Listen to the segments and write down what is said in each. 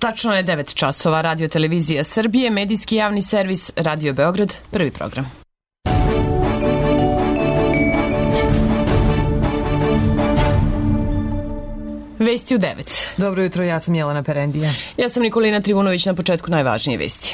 Tačno je 9 časova. Radio Televizija Srbije, medijski javni servis Radio Beograd, prvi program. Vesti u 9. Dobro jutro, ja sam Jelena Perendija. Ja sam Nikolina Trivunović, na početku najvažnije vesti.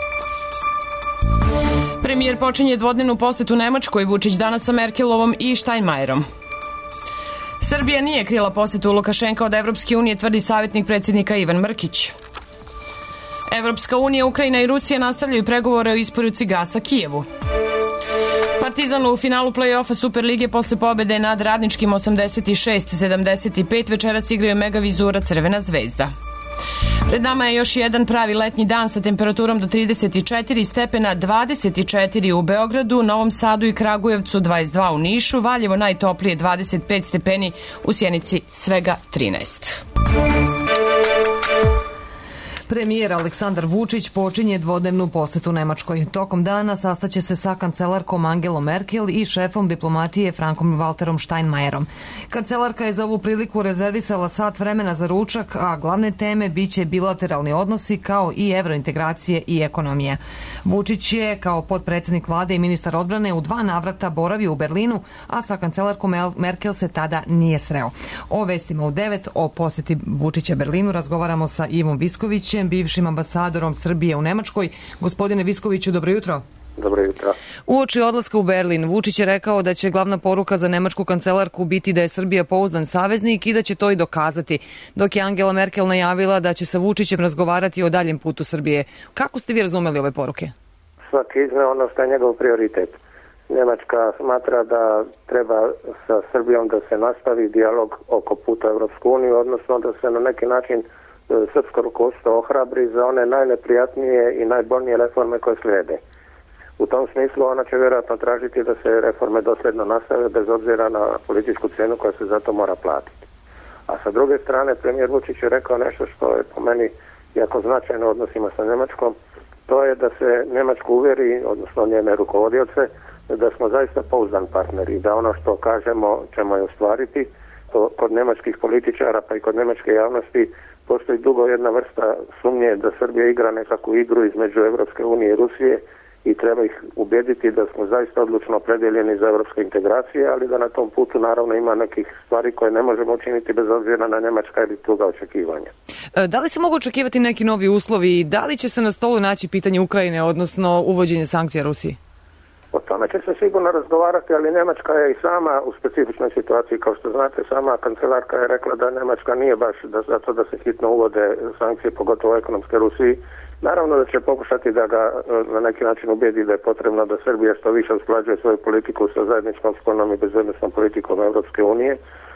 Premijer počinje dvodnevnu posetu Nemačkoj, Vučić danas sa Merkelovom i Steinmeierom. Srbija nije krila posetu Lukašenka od Evropske unije, tvrdi savjetnik predsjednika Ivan Mrkić. Evropska unija, Ukrajina i Rusija nastavljaju pregovore o isporuci gasa Kijevu. Partizan u finalu play-offa Superlige posle pobede nad Radničkim 86-75 večeras igraju Mega Vizura Crvena zvezda. Pred nama je još jedan pravi letnji dan sa temperaturom do 34 stepena, 24 u Beogradu, Novom Sadu i Kragujevcu, 22 u Nišu, Valjevo najtoplije 25 stepeni, u Sjenici svega 13. Premijer Aleksandar Vučić počinje dvodnevnu posetu Nemačkoj. Tokom dana sastaće se sa kancelarkom Angelom Merkel i šefom diplomatije Frankom Walterom Steinmeierom. Kancelarka je za ovu priliku rezervisala sat vremena za ručak, a glavne teme biće bilateralni odnosi kao i evrointegracije i ekonomije. Vučić je kao potpredsjednik vlade i ministar odbrane u 2 navrata boravio u Berlinu, a sa kancelarkom Merkel se tada nije sreo. O vestima u 9 o poseti Vučića Berlinu razgovaramo sa Ivom Viskovićem, bivšim ambasadorom Srbije u Nemačkoj. Gospodine Viskoviću, dobro jutro. Dobro jutro. Uoči odlaska u Berlin, Vučić je rekao da će glavna poruka za nemačku kancelarku biti da je Srbija pouzdan saveznik i da će to i dokazati, dok je Angela Merkel najavila da će sa Vučićem razgovarati o daljem putu Srbije. Kako ste vi razumeli ove poruke? Svaki izneo ono što je njegov prioritet. Njemačka smatra da treba sa Srbijom da se nastavi dijalog oko puta Evropsku uniju, odnosno da se na neki način srpsko rukovodstvo ohrabri za one najneprijatnije i najbolnije reforme koje slijede. U tom smislu ona će vjerojatno tražiti da se reforme dosljedno nastave bez obzira na političku cijenu koja se za to mora platiti. A sa druge strane, premijer Vučić je rekao nešto što je po meni jako značajno u odnosima sa Njemačkom. To je da se Njemačku uvjeri, odnosno njene rukovodioce, da smo zaista pouzdan partneri i da ono što kažemo ćemo je ostvariti. To kod njemačkih političara pa i kod njemačke javnosti postoji dugo jedna vrsta sumnje da Srbija igra nekakvu igru između Evropske unije i Rusije i treba ih ubjediti da smo zaista odlučno opredjeljeni za evropske integracije, ali da na tom putu naravno ima nekih stvari koje ne možemo učiniti bez obzira na njemačka ili druga očekivanja. Da li se mogu očekivati neki novi uslovi i da li će se na stolu naći pitanje Ukrajine, odnosno uvođenje sankcija Rusiji? O tome će se sigurno razgovarati, ali Njemačka je i sama u specifičnoj situaciji. Kao što znate, sama kancelarka je rekla da Njemačka nije baš zato da se hitno uvode sankcije, pogotovo ekonomske Rusiji. Naravno da će pokušati da ga na neki način ubijedi da je potrebno da Srbija što više usklađuje svoju politiku sa zajedničkom spoljnom i bezbednosnom politikom Evropske unije,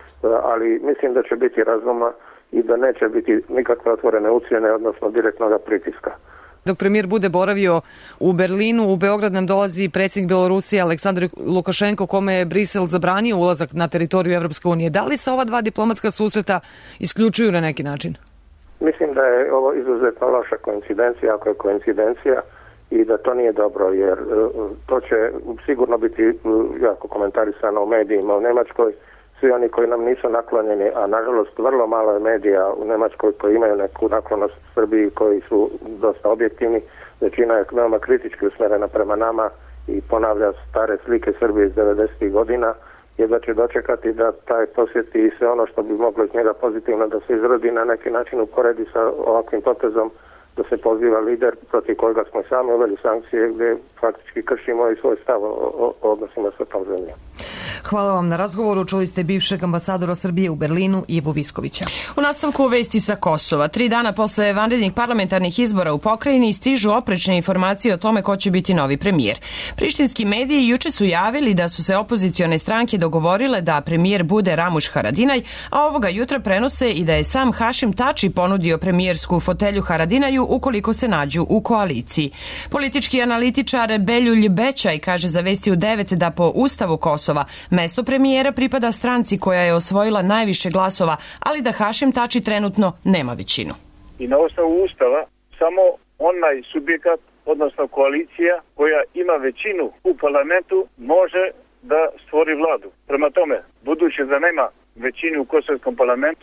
ali mislim da će biti razuma i da neće biti nikakve otvorene ucjene, odnosno direktnog pritiska. Dok premijer bude boravio u Berlinu, u Beograd nam dolazi predsjednik Belorusije Aleksandar Lukašenko, kome je Brisel zabranio ulazak na teritoriju Evropske unije. Da li se ova 2 diplomatska susreta isključuju na neki način? Mislim da je ovo izuzetno loša koincidencija, ako je koincidencija, i da to nije dobro, jer to će sigurno biti jako komentarisano u medijima u Njemačkoj. Svi oni koji nam nisu naklonjeni, a nažalost vrlo malo je medija u Njemačkoj koji imaju neku naklonost Srbiji, koji su dosta objektivni, većina je veoma kritički usmjerena prema nama i ponavlja stare slike Srbije iz 90. godina, jedva će dočekati da taj posjeti i sve ono što bi moglo iz njega pozitivno da se izrodi na neki način uporedi sa ovakvim potezom, da se poziva lider protiv kojega smo sami uveli sankcije gdje faktički kršimo i svoj stav o odnosima sa tom zemljom. Hvala vam na razgovoru. Čuli ste bivšeg ambasadora Srbije u Berlinu, Ivu Viskovića. U nastavku vesti sa Kosova. 3 dana posle vanrednih parlamentarnih izbora u pokrajini stižu oprečne informacije o tome ko će biti novi premijer. Prištinski mediji juče su javili da su se opozicione stranke dogovorile da premijer bude Ramuš Haradinaj, a ovoga jutra prenose i da je sam Hašim Tači ponudio premijersku fotelju Haradinaju ukoliko se nađu u koaliciji. Politički analitičar Beljulj Bećaj kaže za vesti u 9 da po Ustavu Kosova mesto premijera pripada stranci koja je osvojila najviše glasova, ali da Hašim Tači trenutno nema većinu. I na osnovu Ustava samo onaj subjekat, odnosno koalicija koja ima većinu u parlamentu može da stvori vladu. Prema tome, budući da nema većinu u kosovskom parlamentu,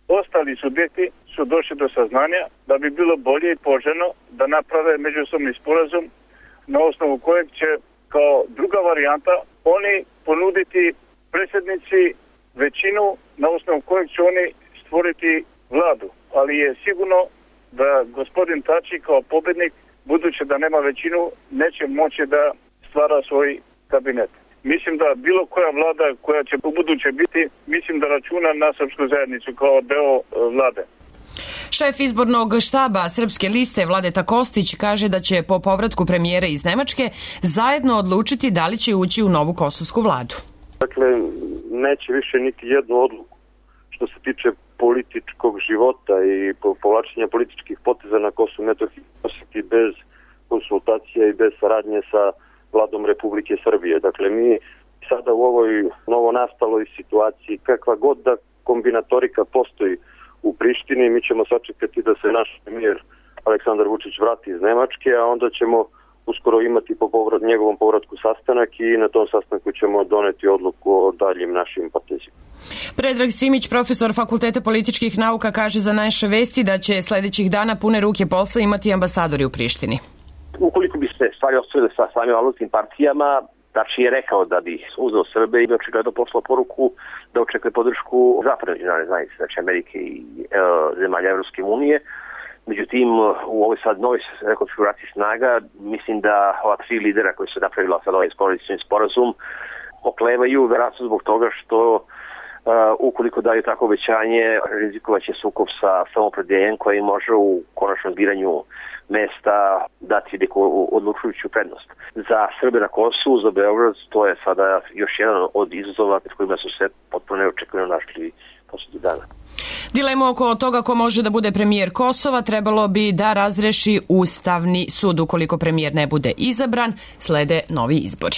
ostali subjekti su došli do saznanja da bi bilo bolje i poželjno da naprave međusobni sporazum na osnovu kojeg će kao druga varijanta oni ponuditi predsjednici većinu na osnovu kojeg će oni stvoriti vladu. Ali je sigurno da gospodin Tači kao pobjednik, budući da nema većinu, neće moći da stvara svoj kabinet. Mislim da bilo koja vlada koja će u buduće biti, mislim da računa na srpsku zajednicu kao deo vlade. Šef izbornog štaba Srpske liste Vladeta Kostić kaže da će po povratku premijera iz Nemačke zajedno odlučiti da li će ući u novu kosovsku vladu. Dakle, neće više niti jednu odluku što se tiče političkog života i povlačenja političkih poteza na Kosovu i Metohiji nositi bez konsultacija i bez saradnje sa vladom Republike Srbije. Dakle, mi sada u ovoj novonastaloj situaciji, kakva god da kombinatorika postoji u Prištini, mi ćemo sačekati da se naš premijer Aleksandar Vučić vrati iz Nemačke, a onda ćemo uskoro imati po njegovom povratku sastanak i na tom sastanku ćemo doneti odluku o daljim našim potezima. Predrag Simić, profesor Fakulteta političkih nauka, kaže za naše vesti da će sljedećih dana pune ruke posla imati ambasadori u Prištini. Ukoliko bi se stvari ostavile sa samim valutnim partijama, Tači je rekao da bi uzeo Srbe i bi očigledno poslao poruku da očekuje podršku zapadne međunarodne zajednice, znači Amerike i zemalja Evropske unije. Međutim, u ovoj sad novoj rekonfiguraciji snaga, mislim da ova tri lidera koji su napravila sad ovaj sporazum oklevaju vjerojatno zbog toga što ukoliko daju tako obećanje, rizikovaće sukob sa samoopredjeljenjem koji može u konačnom zbiranju mesta dati neku odlučujuću prednost. Za Srbe na Kosovu, za Beograd, to je sada još jedan od izazova pred kojima su se potpuno neočekivano našli posljednjih dana. Dilemu oko toga ko može da bude premijer Kosova trebalo bi da razreši Ustavni sud. Ukoliko premijer ne bude izabran, slede novi izbori.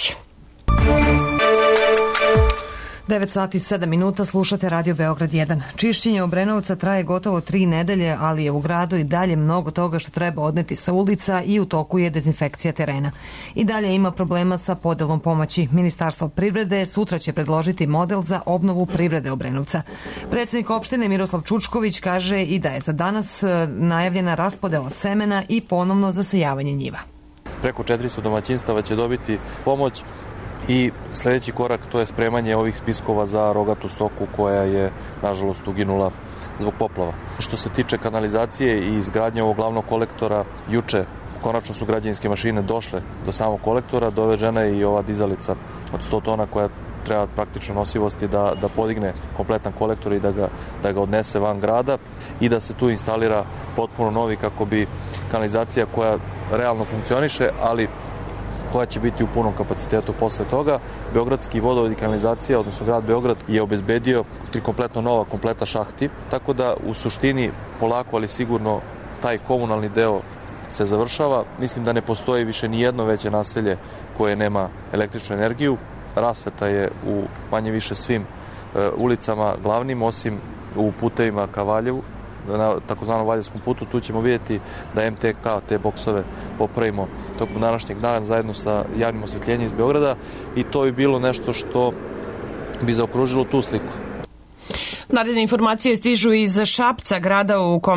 9 sati 7 minuta, slušate Radio Beograd 1. Čišćenje Obrenovca traje gotovo 3 nedelje, ali je u gradu i dalje mnogo toga što treba odneti sa ulica i u toku je dezinfekcija terena. I dalje ima problema sa podelom pomoći. Ministarstvo privrede sutra će predložiti model za obnovu privrede Obrenovca. Predsjednik opštine Miroslav Čučković kaže i da je za danas najavljena raspodela semena i ponovno zasejavanje njiva. Preko 400 domaćinstava će dobiti pomoć. I sljedeći korak to je spremanje ovih spiskova za rogatu stoku koja je nažalost uginula zbog poplava. Što se tiče kanalizacije i izgradnje ovog glavnog kolektora, juče konačno su građevinske mašine došle do samog kolektora, dovežena je i ova dizalica od 100 tona koja treba praktično nosivosti da podigne kompletan kolektor i da ga odnese van grada i da se tu instalira potpuno novi kako bi kanalizacija koja realno funkcioniše, ali koja će biti u punom kapacitetu posle toga. Beogradski vodovod i kanalizacija, odnosno grad Beograd, je obezbedio kompletno nova kompleta šahti, tako da u suštini polako, ali sigurno taj komunalni deo se završava. Mislim da ne postoji više ni jedno veće naselje koje nema električnu energiju. Rasveta je u manje više svim ulicama glavnim, osim u putevima ka Valjevu, na takozvanom Valjevskom putu. Tu ćemo vidjeti da MTK te boksove popravimo tokom današnjeg dana zajedno sa javnim osvetljenjem iz Beograda i to bi bilo nešto što bi zaokružilo tu sliku. Naredne informacije stižu iz Šapca, grada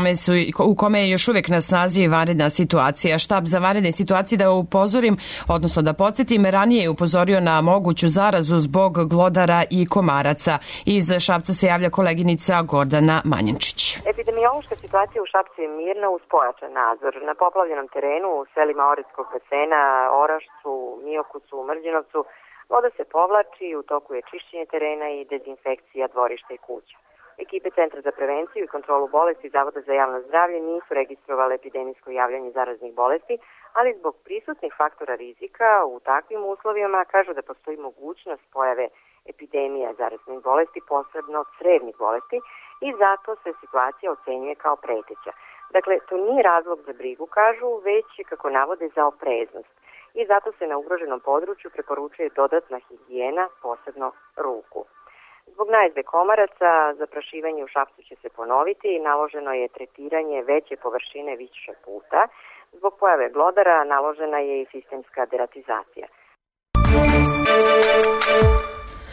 u kome je još uvijek na snazi vanredna situacija. Štab za vanredne situacije, da upozorim, odnosno da podsjetim, ranije je upozorio na moguću zarazu zbog glodara i komaraca. Iz Šapca se javlja koleginica Gordana Manjenčić. Epidemiološka situacija u Šapcu je mirna uz pojačan nadzor. Na poplavljenom terenu u selima Oretskog basena, Orašcu, Miokucu, Mrđinovcu, voda se povlači, u toku je čišćenje terena i dezinfekcija dvorišta i kuća. Ekipe Centra za prevenciju i kontrolu bolesti Zavoda za javno zdravlje nisu registrovale epidemijsko javljanje zaraznih bolesti, ali zbog prisutnih faktora rizika u takvim uslovima kažu da postoji mogućnost pojave epidemija zaraznih bolesti, posebno crevnih bolesti, i zato se situacija ocenjuje kao preteća. Dakle, to nije razlog za brigu, kažu, već, kako navode, za opreznost. I zato se na ugroženom području preporučuje dodatna higijena, posebno ruku. Zbog najezde komaraca, zaprašivanje u Šapcu će se ponoviti i naloženo je tretiranje veće površine više puta. Zbog pojave glodara naložena je i sistemska deratizacija.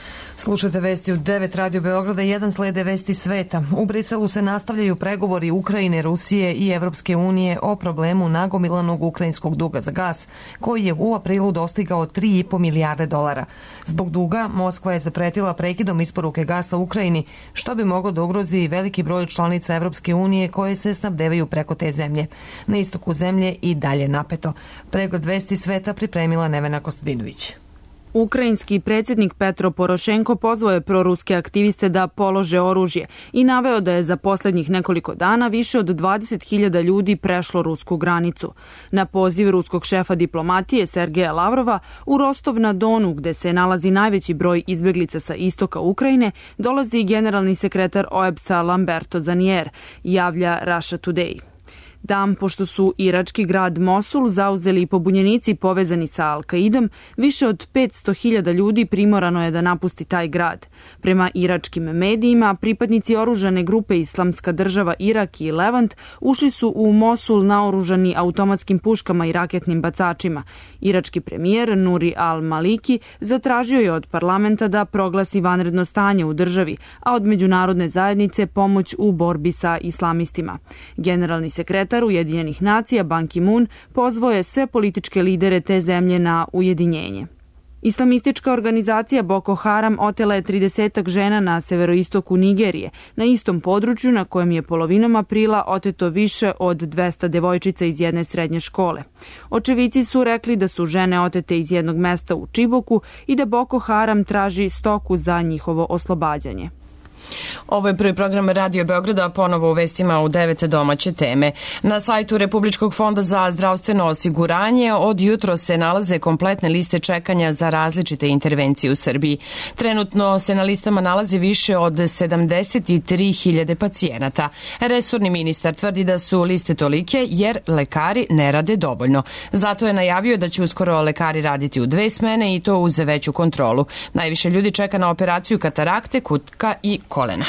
Slušajte vesti u 9 Radio Beograda, 1 slede vesti sveta. U Briselu se nastavljaju pregovori Ukrajine, Rusije i Evropske unije o problemu nagomilanog ukrajinskog duga za gas, koji je u aprilu dostigao 3,5 milijarde dolara. Zbog duga, Moskva je zapretila prekidom isporuke gasa Ukrajini, što bi moglo da ugrozi veliki broj članica Evropske unije koje se snabdevaju preko te zemlje. Na istoku zemlje i dalje napeto. Pregled vesti sveta pripremila Nevena Kostadinović. Ukrajinski predsjednik Petro Porošenko pozvao je proruske aktiviste da polože oružje i naveo da je za posljednjih nekoliko dana više od 20.000 ljudi prešlo rusku granicu. Na poziv ruskog šefa diplomatije Sergeja Lavrova u Rostov na Donu, gde se nalazi najveći broj izbjeglica sa istoka Ukrajine, dolazi generalni sekretar OEBS-a Lamberto Zanier, javlja Russia Today. Dan pošto su irački grad Mosul zauzeli pobunjenici povezani sa Al-Kaidom, više od 500.000 ljudi primorano je da napusti taj grad. Prema iračkim medijima, pripadnici oružane grupe Islamska država Irak i Levant ušli su u Mosul naoružani automatskim puškama i raketnim bacačima. Irački premijer Nuri al-Maliki zatražio je od parlamenta da proglasi vanredno stanje u državi, a od međunarodne zajednice pomoć u borbi sa islamistima. Generalni sekretar Ujedinjenih nacija Ban Ki-moon pozvao je sve političke lidere te zemlje na ujedinjenje. Islamistička organizacija Boko Haram otela je 30 žena na severoistoku Nigerije, na istom području na kojem je polovinom aprila oteto više od 200 devojčica iz jedne srednje škole. Očevici su rekli da su žene otete iz jednog mesta u Čiboku i da Boko Haram traži stoku za njihovo oslobađanje. Ovo je prvi program Radio Beograda, ponovo u vestima u 9 domaće teme. Na sajtu Republičkog fonda za zdravstveno osiguranje od jutro se nalaze kompletne liste čekanja za različite intervencije u Srbiji. Trenutno se na listama nalazi više od 73.000 pacijenata. Resorni ministar tvrdi da su liste tolike jer lekari ne rade dovoljno. Zato je najavio da će uskoro lekari raditi u 2 smene i to uz veću kontrolu. Najviše ljudi čeka na operaciju katarakte, kutka i kolena.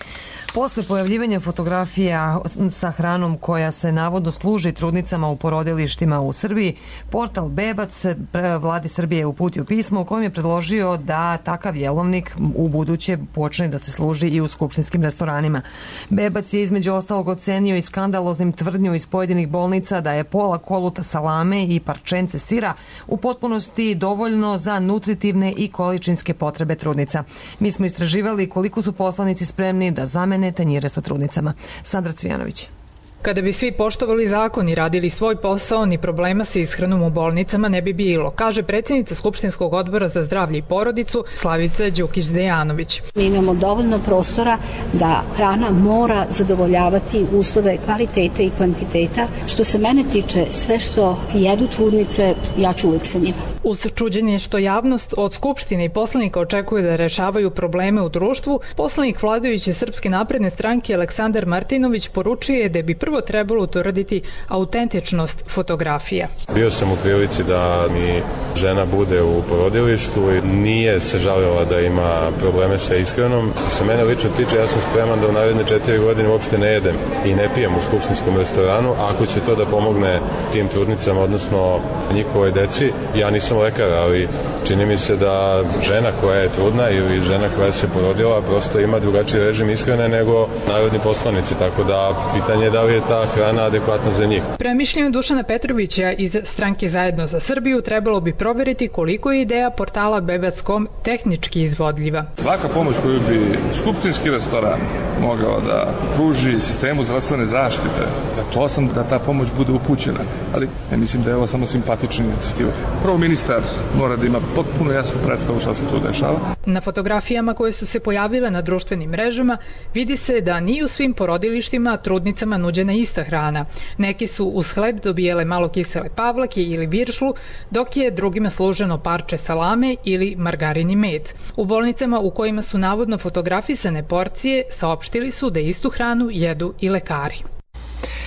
Posle pojavljivanja fotografija sa hranom koja se navodno služi trudnicama u porodilištima u Srbiji, portal Bebac vladi Srbije uputio pismo u kojem je predložio da takav jelovnik u buduće počne da se služi i u skupštinskim restoranima. Bebac je između ostalog ocenio i skandaloznim tvrdnju iz pojedinih bolnica da je pola koluta salame i parčence sira u potpunosti dovoljno za nutritivne i količinske potrebe trudnica. Mi smo istraživali koliko su poslanici spremni da zamene tanjire sa trudnicama. Sandra Cvijanović. Kada bi svi poštovali zakon i radili svoj posao, ni problema sa ishranom u bolnicama ne bi bilo, kaže predsjednica Skupštinskog odbora za zdravlje i porodicu Slavica Đukić-Dejanović. Mi imamo dovoljno prostora da hrana mora zadovoljavati uslove kvaliteta i kvantiteta. Što se mene tiče, sve što jedu trudnice, ja ću uvijek sa njima. Uz čuđenje što javnost od Skupštine i poslanika očekuje da rešavaju probleme u društvu, poslanik vladajuće Srpske napredne stranke Aleksandar Martinović poručuje da bi prvo trebalo utvrditi autentičnost fotografija. Bio sam u prilici da mi žena bude u porodilištu i nije se žalila da ima probleme sa ishranom. Što se mene lično tiče, ja sam spreman da u naredne 4 godine uopšte ne jedem i ne pijem u skupštinskom restoranu, ako će to da pomogne tim trudnicama, odnosno njihovoj deci. Ja nisam lekar, ali čini mi se da žena koja je trudna ili žena koja se porodila prosto ima drugačiji režim ishrane nego narodni poslanici, tako da pitanje je da li je ta hrana adekvatna za njih. Prema mišljenju Dušana Petrovića iz stranke Zajedno za Srbiju trebalo bi proveriti koliko je ideja portala Bebac.com tehnički izvodljiva. Svaka pomoć koju bi skupštinski restoran mogao da pruži sistemu zdravstvene zaštite, za to sam da ta pomoć bude upućena. Ali ja mislim da je ovo samo simpatična inicijativa. Prvo ministar mora da ima potpuno jasnu predstavu šta se tu dešava. Na fotografijama koje su se pojavile na društvenim mrežama vidi se da nije u svim porodilištima trudnicama nuđena ista hrana. Neki su uz hleb dobijele malo kisele pavlake ili viršlu, dok je drugima služeno parče salame ili margarin i med. U bolnicama u kojima su navodno fotografisane porcije saopštili su da istu hranu jedu i lekari.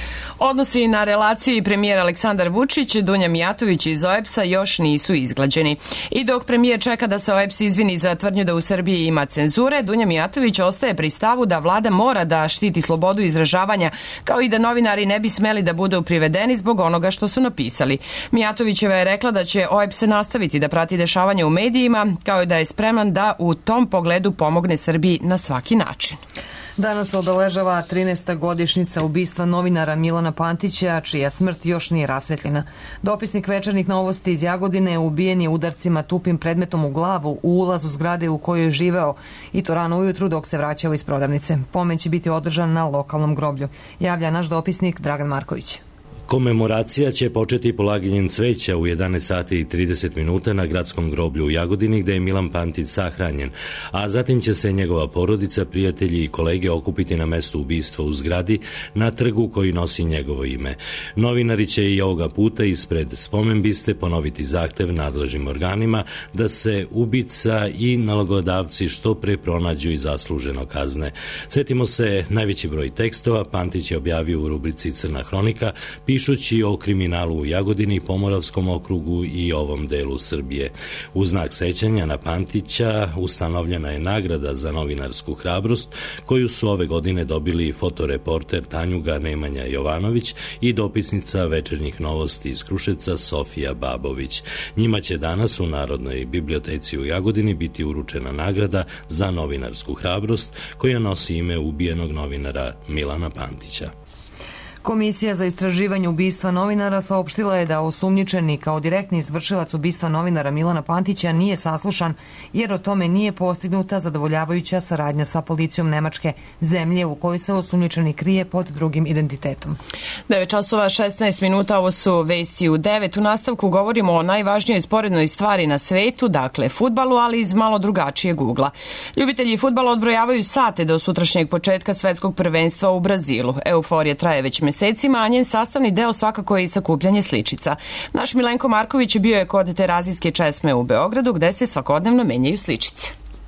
Odnosi na relaciji premijer Aleksandar Vučić, Dunja Mijatović iz OEBS-a još nisu izglađeni. I dok premijer čeka da se OEBS izvini za tvrdnju da u Srbiji ima cenzure, Dunja Mijatović ostaje pri stavu da vlada mora da štiti slobodu izražavanja, kao i da novinari ne bi smeli da budu privedeni zbog onoga što su napisali. Mijatovićeva je rekla da će OEBS nastaviti da prati dešavanja u medijima, kao i da je spreman da u tom pogledu pomogne Srbiji na svaki način. Danas obeležava 13. godišnjica ubistva novinara Milana Pantića, čija smrt još nije rasvetljena. Dopisnik Večernjih novosti iz Jagodine ubijen je udarcima tupim predmetom u glavu u ulazu zgrade u kojoj je živeo, i to rano ujutru dok se vraćao iz prodavnice. Pomen će biti održan na lokalnom groblju, javlja naš dopisnik Dragan Marković. Komemoracija će početi polaganjem cveća u 11 sati i 30 minuta na gradskom groblju u Jagodini, gde je Milan Pantić sahranjen, a zatim će se njegova porodica, prijatelji i kolege okupiti na mestu ubistva u zgradi na trgu koji nosi njegovo ime. Novinari će i ovoga puta ispred spomenbiste ponoviti zahtev nadležnim organima da se ubica i nalogodavci što pre pronađu i zasluženo kazne. Setimo se, najveći broj tekstova Pantić je objavio u rubrici Crna hronika, pišući o kriminalu u Jagodini, Pomoravskom okrugu i ovom delu Srbije. U znak sećanja na Pantića ustanovljena je nagrada za novinarsku hrabrost, koju su ove godine dobili fotoreporter Tanjuga Nemanja Jovanović i dopisnica Večernjih novosti iz Kruševca Sofija Babović. Njima će danas u Narodnoj biblioteci u Jagodini biti uručena nagrada za novinarsku hrabrost, koja nosi ime ubijenog novinara Milana Pantića. Komisija za istraživanje ubistva novinara saopštila je da osumnjičeni kao direktni izvršilac ubistva novinara Milana Pantića nije saslušan, jer o tome nije postignuta zadovoljavajuća saradnja sa policijom Nemačke, zemlje u kojoj se osumnjičeni krije pod drugim identitetom. 9 časova 16 minuta, ovo su vesti u 9. U nastavku govorimo o najvažnijoj sporednoj stvari na svetu, dakle fudbalu, ali iz malo drugačijeg ugla. Ljubitelji fudbala odbrojavaju sate do sutrašnjeg početka svetskog prvenstva u Brazilu. Euforija traje već mesecima, a njen sastavni deo svakako je i sakupljanje sličica. Naš Milenko Marković bio je kod Terazijske česme u Beogradu, gde se svakodnevno menjaju sličice.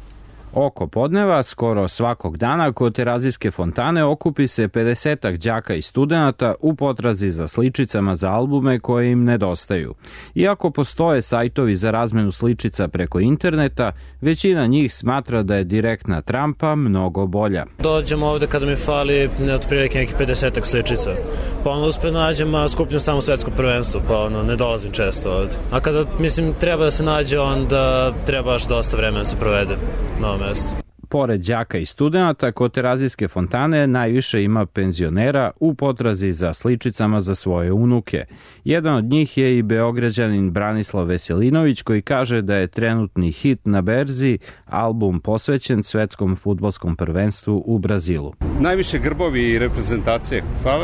Oko podneva, skoro svakog dana, kod Terazijske fontane okupi se 50-ak đaka i studenata u potrazi za sličicama za albume koje im nedostaju. Iako postoje sajtovi za razmenu sličica preko interneta, većina njih smatra da je direktna trampa mnogo bolja. Dođem ovde kada mi fali otprilike nekih 50-ak sličica. Pa uspred nađem, a skupljam samo svetsko prvenstvo, pa ne dolazim često ovde. A kada, treba da se nađe, onda treba baš dosta vremena da se provede na ovom mestu. Pored đaka i studenata, kod Terazijske fontane najviše ima penzionera u potrazi za sličicama za svoje unuke. Jedan od njih je i Beograđanin Branislav Veselinović, koji kaže da je trenutni hit na berzi album posvećen svetskom fudbalskom prvenstvu u Brazilu. Najviše grbovi i reprezentacije.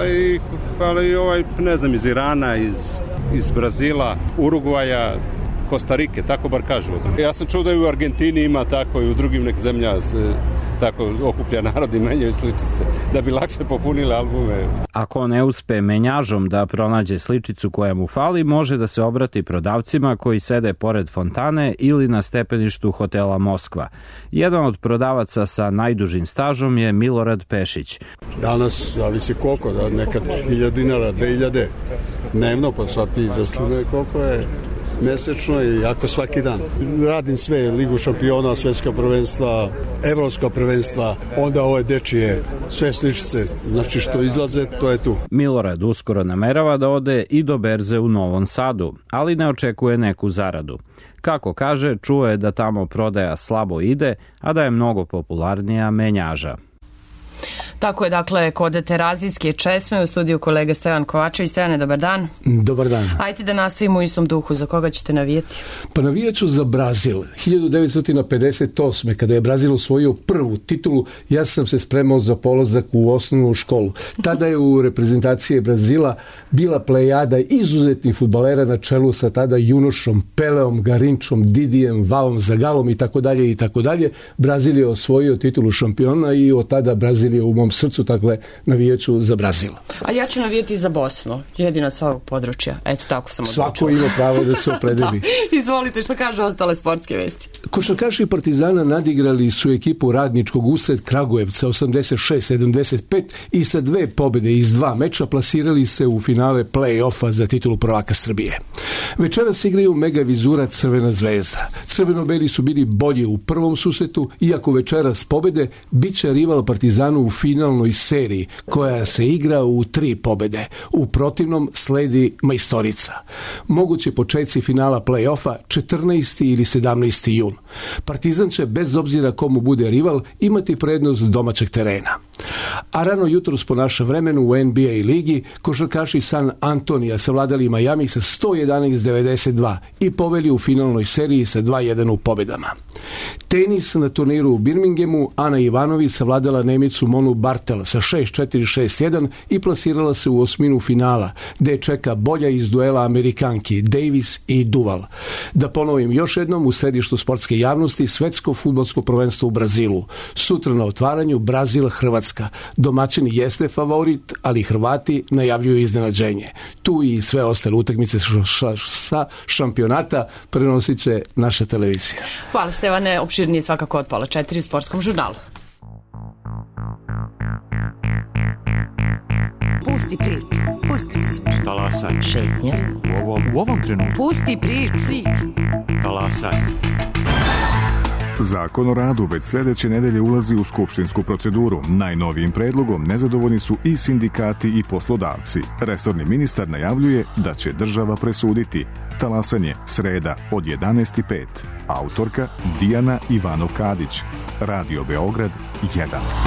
Hvala i iz Irana, iz Brazila, Urugvaja, Kostarike, tako bar kažu. Ja sam čuo da i u Argentini ima tako i u drugim nekim zemljama se tako okuplja narod i menjaju sličice, da bi lakše popunile albume. Ako ne uspe menjažom da pronađe sličicu koja mu fali, može da se obrati prodavcima koji sede pored fontane ili na stepeništu hotela Moskva. Jedan od prodavaca sa najdužim stažom je Milorad Pešić. Danas, zavisi koliko, da nekad 1000 dinara, 2000 dnevno, pa sad ti izračunaj koliko je mesečno i jako svaki dan. Radim sve, Ligu šampiona, svetska prvenstva, evropska prvenstva, onda ove dečije, sve sličice, znači što izlaze, to je tu. Milorad uskoro namerava da ode i do berze u Novom Sadu, ali ne očekuje neku zaradu. Kako kaže, čuo je da tamo prodaja slabo ide, a da je mnogo popularnija menjaža. Tako je, dakle, kod Terazijske česme u studiju kolega Stevan Kovačević. Stevane, dobar dan. Dobar dan. Ajde da nastavimo u istom duhu. Za koga ćete navijeti? Pa navijat ću za Brazil. 1958. kada je Brazil osvojio prvu titulu, ja sam se spremao za polazak u osnovnu školu. Tada je u reprezentaciji Brazila bila plejada izuzetnih fudbalera na čelu sa tada junošom Peleom, Garinčom, Didijem, Valom, Zagalom i tako dalje i tako dalje. Brazil je osvojio titulu šampiona i od tada Brazil Brazil je u mom srcu, dakle navijeću za Brazil. A ja ću navijeti za Bosnu, jedina s ovog područja. Eto, tako sam odlučila. Svako ima pravo da se opredeli. Izvolite, što kažu ostale sportske vesti? Košarkaši Partizana nadigrali su ekipu Radničkog usred Kragujevca 86-75 i sa 2 pobjede iz 2 meča plasirali se u finale play-offa za titulu prvaka Srbije. Večeras igraju Mega Vizura Crvena zvezda. Crveno-beli su bili bolji u prvom susretu, iako večeras pobjede bit će rival Partizanu u finalnoj seriji, koja se igra u 3 pobjede. U protivnom sledi majstorica. Mogući početci finala play-offa 14. ili 17. jun. Partizan će, bez obzira komu bude rival, imati prednost domaćeg terena. A rano jutros po našem vremenu u NBA ligi košarkaši San Antonija savladali Miami sa 111-92 i poveli u finalnoj seriji sa 2-1 u pobjedama. Tenis na turniru u Birminghamu Ana Ivanović savladala Nemicu Monu Bartel sa 6-4-6-1 i plasirala se u osminu finala, gde čeka bolja iz duela Amerikanki Davis i Duval. Da ponovim još jednom, u središtu sportske javnosti svetsko fudbalsko prvenstvo u Brazilu. Sutra na otvaranju Brazil-Hrvatska. Domaćin jeste favorit, ali Hrvati najavljuju iznenađenje. Tu i sve ostale utakmice sa šampionata prenosit će naša televizija. Hvala Stevane, opširnije svakako od 3:30 u Sportskom žurnalu. Pusti priču, pusti priču. Talasaj. Šetnje. U ovom trenutku. Pusti priču. Talasaj. Zakon o radu već sljedeće nedelje ulazi u skupštinsku proceduru. Najnovijim predlogom nezadovoljni su i sindikati i poslodavci. Resorni ministar najavljuje da će država presuditi. Talasanje sreda od 11:05. Autorka Dijana Ivanov-Kadić. Radio Beograd 1.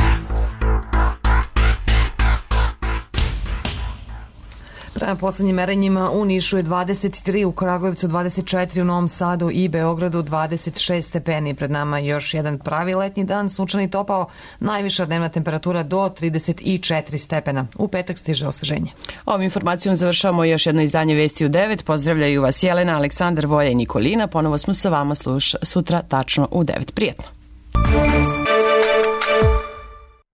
Prema poslednjim merenjima u Nišu je 23, u Kragujevcu 24, u Novom Sadu i Beogradu 26 stepeni. Pred nama još jedan pravi letnji dan, sunčan i topao, najviša dnevna temperatura do 34 stepena. U petak stiže osveženje. Ovom informacijom završavamo još jedno izdanje Vesti u 9. Pozdravljaju vas Jelena, Aleksandar, Voja i Nikolina. Ponovo smo sa vama sutra tačno u 9. Prijetno.